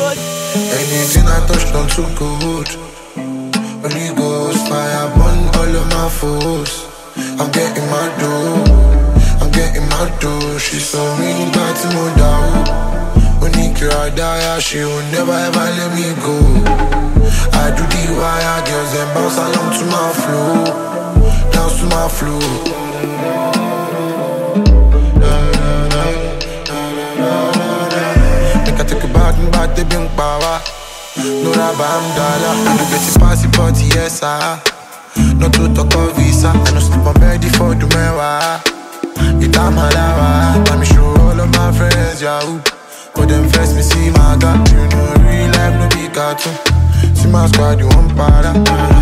Anything I touch don't too good. Holy Ghost fire burn all of my foes. I'm getting my dough, I'm getting my dough. She's so mean, got to know that. When he cried, she will never ever let me go. I do the wire, girls then bounce along to my flow, dance to my flow. Make I take a bath and bath the bing power. No rubber, I'm dollar. I no get it pass it, but yes, no to talk of visa. I no sleep on bed for the mewa. It's a malawa. Let me show all of my friends, yahoo. But them first me see my God. You know real life no be cartoon. See my squad, you want para.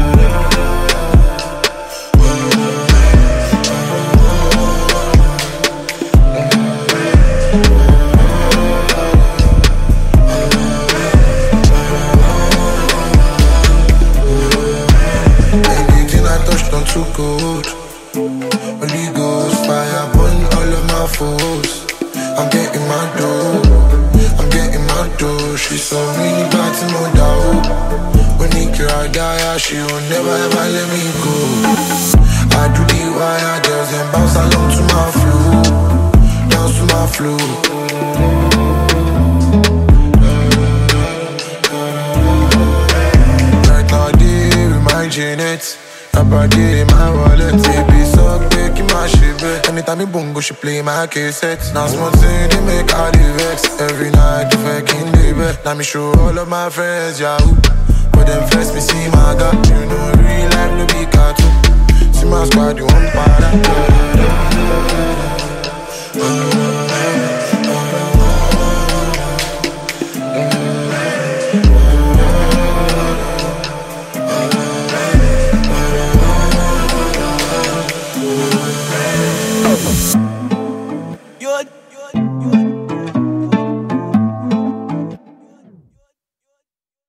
Anything I touch don't too good. Holy Ghost fire burn all of my foes. I'm getting my dough, I'm getting my dough. She's so really bad to know that. When he cried, she will never ever let me go. I do the wire, girls and bounce along to my flow, dance to my flow. Right now, day with my Janet. Body in my wallet, baby, so quick in my shit, babe. Anytime me bongo, she play my cassette. Now small thing, they make all the vex. Every night, the fucking baby. Now me show all of my friends, yahoo. But them first me see my God. You know real life no be cartoon. See my squad, you want para.